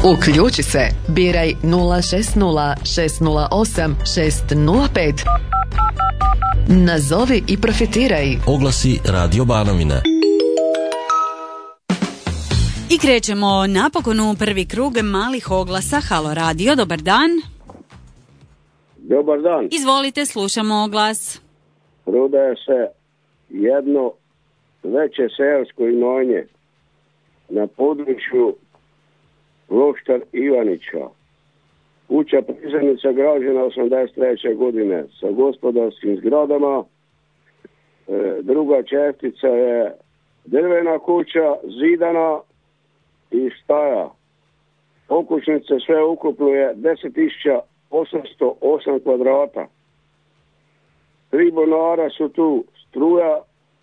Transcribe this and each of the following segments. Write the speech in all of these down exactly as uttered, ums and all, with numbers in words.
Uključi se, biraj nula šest nula šest nula osam šest nula pet. Nazovi i profitiraj. Oglasi Radio Banovina. I krećemo napokon u prvi krug malih oglasa. Halo Radio, dobar dan. Dobar dan. Izvolite, slušamo oglas. Prodaje se jedno veće seosko imanje na području Kloštar Ivanića. Kuća prizemnica građena osamdeset treće godine sa gospodarskim zgradama. E, druga čestica je drvena kuća, zidana i staja. Okućnice sve ukupno je deset tisuća osamsto osam kvadrata. Tri bonara su tu, struja,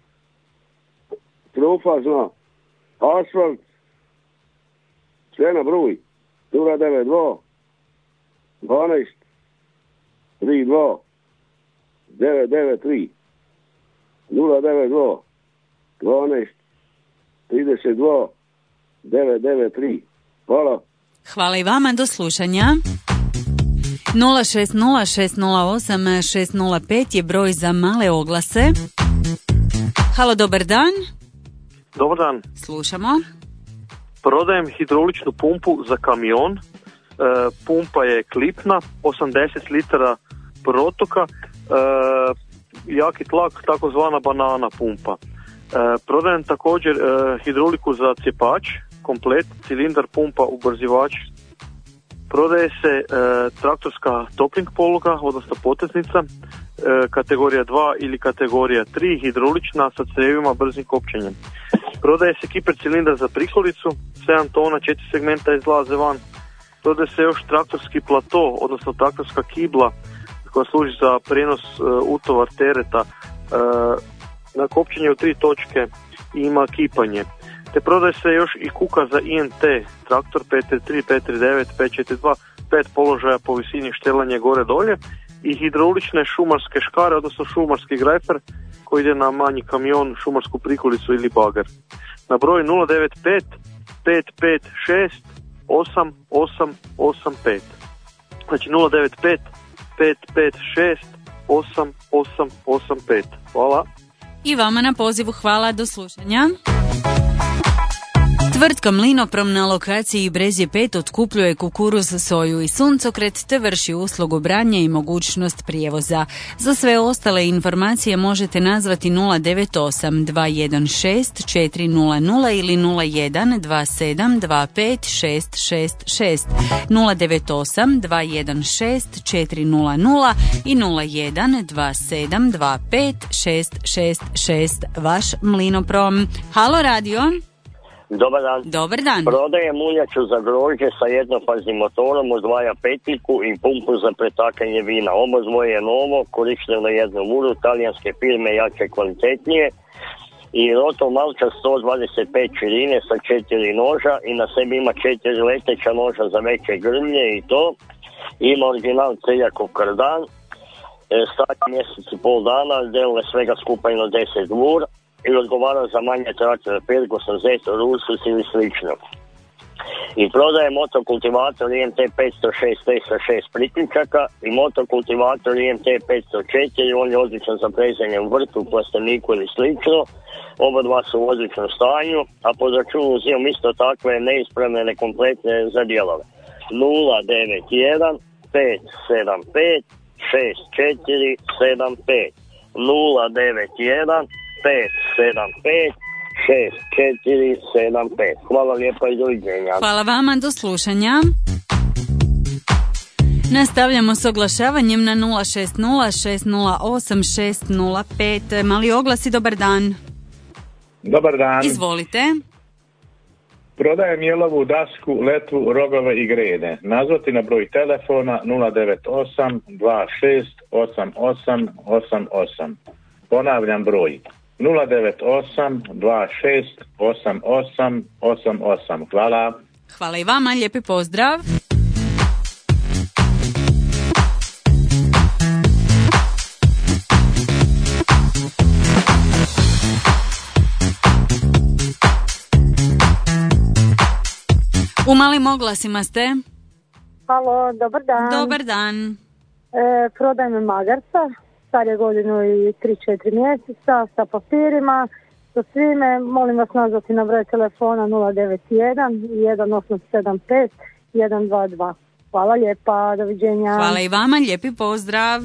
trofazna, asfalt, sve na broj nula devet dva dvanaest trideset dva devet devet tri nula devet dva dvanaest trideset dva devet devet tri. Hvala. Hvala i vama, do slušanja. nula šest nula šest nula osam šest nula pet je broj za male oglase. Halo, dobar dan. Dobar dan. Slušamo. Prodajem hidrauličnu pumpu za kamion. E, pumpa je klipna, osamdeset litara protoka, e, jaki tlak, takozvana banana pumpa. E, prodajem također e, hidrauliku za cjepač, komplet, cilindar, pumpa, ubrzivač. Prodaje se e, traktorska topling poluga, odnosno poteznica, e, kategorija dva ili kategorija tri, hidraulična sa crevima brzim kopčenjem. Prodaje se kiper cilindar za prikolicu, sedam tona, četiri segmenta izlaze van. Prodaje se još traktorski plato, odnosno traktorska kibla koja služi za prijenos e, utovar tereta. E, na kopčenju tri točke ima kipanje. Te prodaje se još i kuka za I N T, traktor P T tri, P T devet, P četiri dva, pet položaja po visini štelanje gore dolje i hidraulične šumarske škare, odnosno šumarski grajfer koji ide na manji kamion, šumarsku prikolicu ili bager. Na broj nula devet pet pet pet šest osam osam osam pet. Znači nula devet pet pet pet šest osam osam osam pet. Hvala. I vama na pozivu hvala, do slušanja. Tvrtka Mlinoprom na lokaciji Brezje pet otkupljuje kukuruz, soju i suncokret te vrši uslugu branja i mogućnost prijevoza. Za sve ostale informacije možete nazvati nula devet osam dva jedan šest četiri nula nula ili nula jedan dva sedam dva pet šest šest šest, nula devet osam dva jedan šest četiri nula nula i nula jedan dva sedam dva pet šest šest šest. Vaš Mlinoprom. Halo Radio. Dobar dan. Dobar dan. Prodajem muljaču za grožđe sa jednofaznim motorom, odvaja petiljku i pumpu za pretakanje vina. Obo dvoje je novo, korišteno jednu uru, talijanske firme jače kvalitetnije i Roto Malča sto dvadeset pet širine sa četiri noža i na sebi ima četiri leteća noža za veće grmlje i to. Ima original Celjakov kardan, stari mjesec i pol dana, deluje svega skupa ino deset ur i odgovara za manje traktore Ferguson, Zetor, Ursus ili slično. I prodaje motokultivator I M T petsto šest T sa šest priključaka i motokultivator I M T petsto četiri, on je odličan za prezanje u vrtu, plasteniku ili slično. Oba dva su u odličnom stanju, a po računu uzimam isto takve neispravne, nekompletne za dijelove. nula devet jedan pet sedam pet šest četiri sedam pet nula devet jedan pet sedam pet šest četiri sedam pet. Hvala lijepa i doviđenja. Hvala vama, do slušanja. Nastavljamo s oglašavanjem na nula šest nula šest nula osam šest nula pet. Mali oglasi, dobar dan. Dobar dan. Izvolite. Prodajem jelovu dasku, letvu, rogove i grede. Nazvati na broj telefona nula devet osam dva šest osam osam osam osam. Ponavljam broj nula devet osam dva šest osam osam osam osam. Hvala. Hvala i vama, lijepi pozdrav. U malim oglasima ste? Halo, dobar dan. Dobar dan. E, prodajem magarca, star je godinu i tri četiri mjeseca, sa papirima, sa svime. Molim vas nazvati na broj telefona nula devet jedan jedan osam sedam pet jedan dva dva. Hvala lijepa, doviđenja. Hvala i vama, lijepi pozdrav.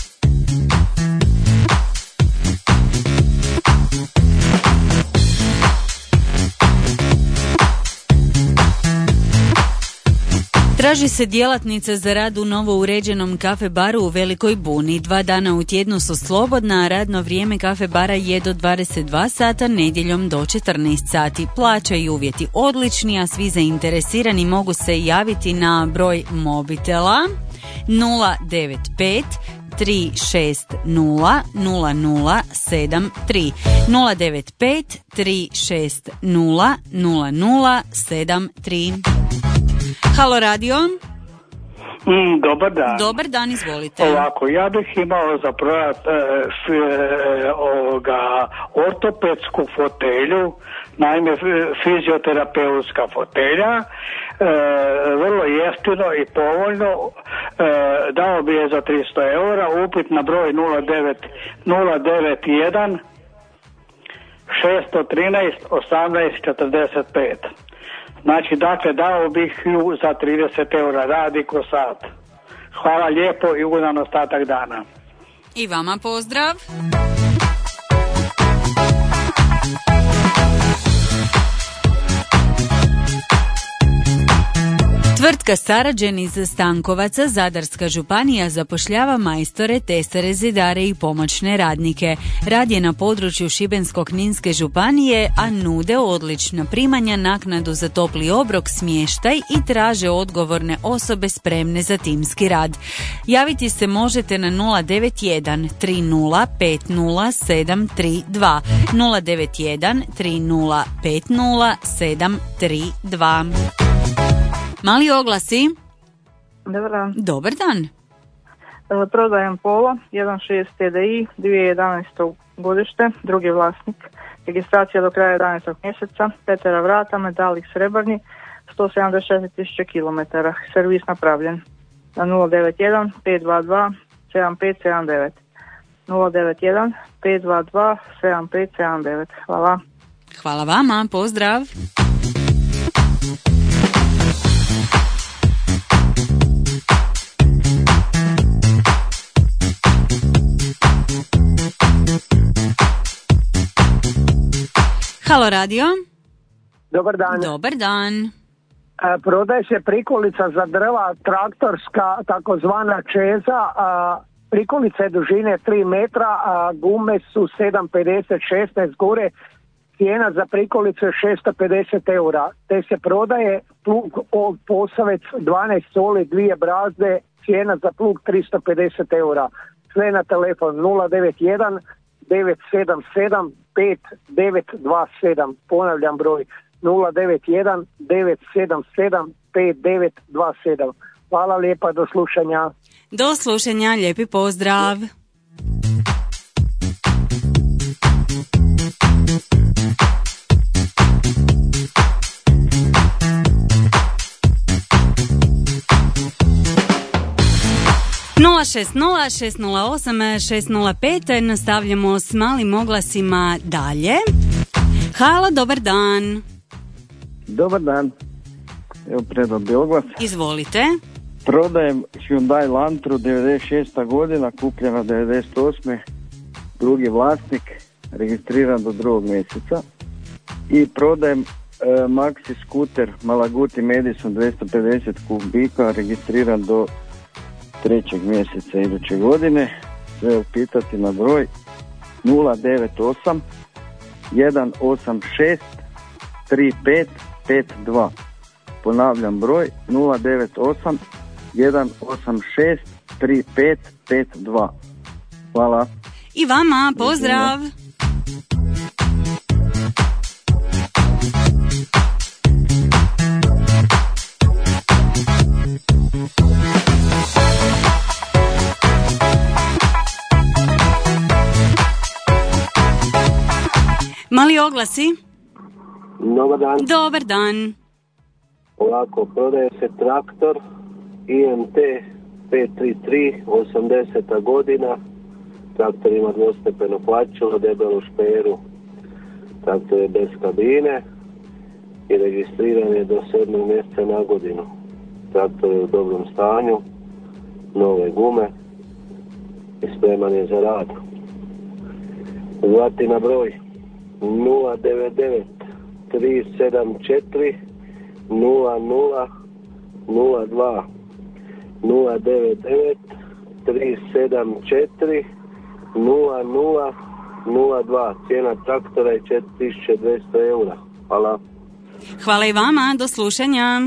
Traži se djelatnica za rad u novo uređenom kafe baru u Velikoj Buni. Dva dana u tjednu su slobodna, a radno vrijeme kafe bara je do dvadeset dva sata, nedjeljom do četrnaest sati. Plaća i uvjeti odlični, a svi zainteresirani mogu se javiti na broj mobitela nula devet pet tri šest nula nula nula sedam tri nula devet pet tri šest nula nula nula sedam tri. Halo radio. Mm, dobar dan. Dobar dan, izvolite. Ovako, ja bih imao za prodat e, s, e, ovoga, ortopedsku fotelju, naime fizioterapeutska fotelja, e, vrlo jeftino i povoljno, e, dao bi je za tristo eura, upit na broj nula devet jedan šest jedan tri osamnaest četrdeset pet. Znači, dakle, dao bih ju za trideset eura, radi ko sat. Hvala lijepo i ugodan ostatak dana. I vama pozdrav. Tvrtka Sarađen iz Stankovaca, Zadarska županija, zapošljava majstore, tesare, zidare i pomoćne radnike. Rad je na području Šibensko-kninske županije, a nude odlična primanja, naknadu za topli obrok, smještaj i traže odgovorne osobe spremne za timski rad. Javiti se možete na nula devet jedan tri nula pet nula sedam tri dva nula devet jedan tri nula pet nula sedam tri dva. Mali oglasi. Dobar dan. Dobar dan. E, prodajem Polo, jedan šest T D I, dvije tisuće jedanaesto godište, drugi vlasnik. Registracija do kraja jedanaestog mjeseca, petera vrata, metalik srebrni, sto sedamdeset četiri tisuće kilometara. Servis napravljen. Na nula devet jedan pet dva dva sedam pet sedam devet. nula devet jedan pet dva dva sedam pet sedam devet. Hvala. Hvala vama, pozdrav. Halo radio. Dobar dan. Dobar dan. E, prodaje se prikolica za drva, traktorska, takozvana čeza. A, prikolica je dužine tri metra, a gume su sedam pedeset šesnaest gore. Cijena za prikolicu je šesto pedeset eura. Te se prodaje plug Old Posavec dvanaest soli, dvije brazde, cijena za plug tristo pedeset eura. Sve na telefon nula devet jedan devet sedam sedam pet devet dva sedam. Ponavljam broj nula devet jedan devet sedam sedam pet devet dva sedam. Hvala lijepa, do slušanja. Do slušanja, lijepi pozdrav. nula šest nula šest nula osam šest nula pet. Nastavljamo s malim oglasima dalje. Halo, dobar dan. Dobar dan. Evo predao bi oglas. Izvolite. Prodajem Hyundai Lantru, devedeset šesta godina, kupljena devedeset osme drugi vlasnik, registriran do drugog mjeseca. I prodajem e, Maxi skuter Malaguti Madison dvjesto pedeset kubika, registriran do trećeg mjeseca iduće godine. Sve upitati na broj nula devet osam jedan osam šest tri pet pet dva. Ponavljam broj nula devet osam jedan osam šest tri pet pet dva. Hvala. I vama pozdrav. Mali oglasi. Dobar dan. Dobar dan. Ovako, prodaje se traktor I M T pet tri tri, osamdeseta godina. Traktor ima dvostepeno plaćilo, debelu šperu. Traktor je bez kabine i registriran je do sedmog mjeseca na godinu. Traktor je u dobrom stanju, nove gume i spreman je za rad. Zvati na broj nula devet devet tri sedam četiri nula nula nula dva nula devet devet tri sedam četiri nula nula nula dva. Cijena traktora je četiri tisuće dvjesto eura. Hvala. Hvala i vama, do slušanja.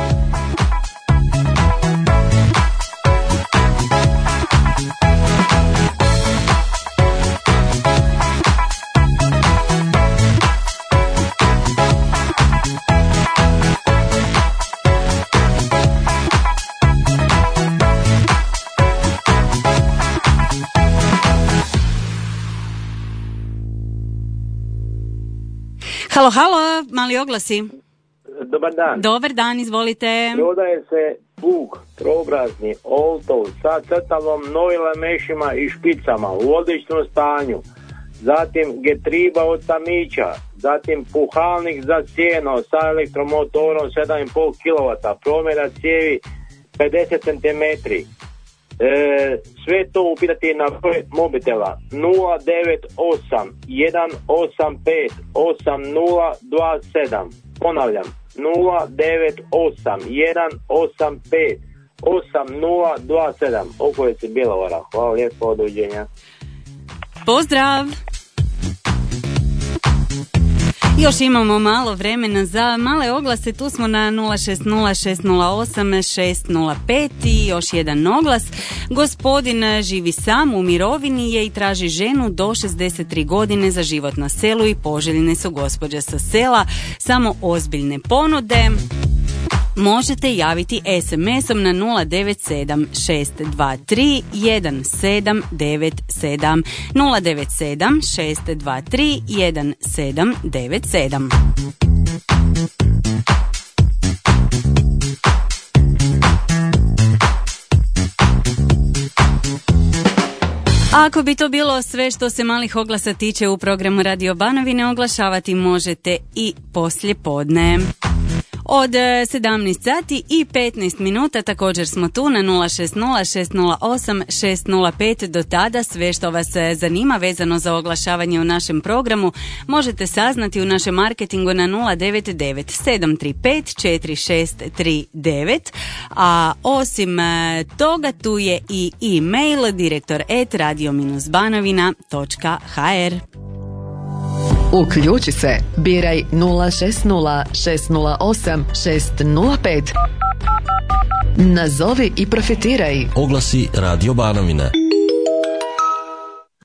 Halo, halo, mali oglasi. Dobar dan. Dobar dan, izvolite. Prodaje se puk, trobrazni, oltov, sa crtavom, novim mešima i špicama u odličnom stanju. Zatim getriba od samića, zatim puhalnik za sjeno sa elektromotorom sedam i pol kilovata, promjera cijevi pedeset centimetri. E, sve to upitati na broj mobitela nula devet osam jedan osam pet osam nula dva sedam. Ponavljam, nula devet osam jedan osam pet osam nula dva sedam. Okolice Bjelovara. Hvala lijepo, doviđenja. Pozdrav! Još imamo malo vremena za male oglase, tu smo na nula šest nula šest nula osam šest nula pet i još jedan oglas. Gospodin živi sam, u mirovini je i traži ženu do šezdeset tri godine za život na selu i poželjne su gospođe sa sela, samo ozbiljne ponude. Možete javiti es em esom na nula devet sedam šest dva tri jedan sedam devet sedam nula devet sedam šest dva tri jedan sedam devet sedam. Ako bi to bilo sve što se malih oglasa tiče u programu Radio Banovine, oglašavati možete i poslije podne. Od sedamnaest sati i petnaest minuta također smo tu na nula šest nula šest nula osam šest nula pet. Do tada sve što vas zanima vezano za oglašavanje u našem programu možete saznati u našem marketingu na nula devet devet sedam tri pet četiri šest tri devet. A osim toga tu je i e-mail direktor at radio banovina točka ha er. Uključi se, biraj nula šest nula šest nula osam šest nula pet. Nazovi i profitiraj. Oglasi Radio Banovine.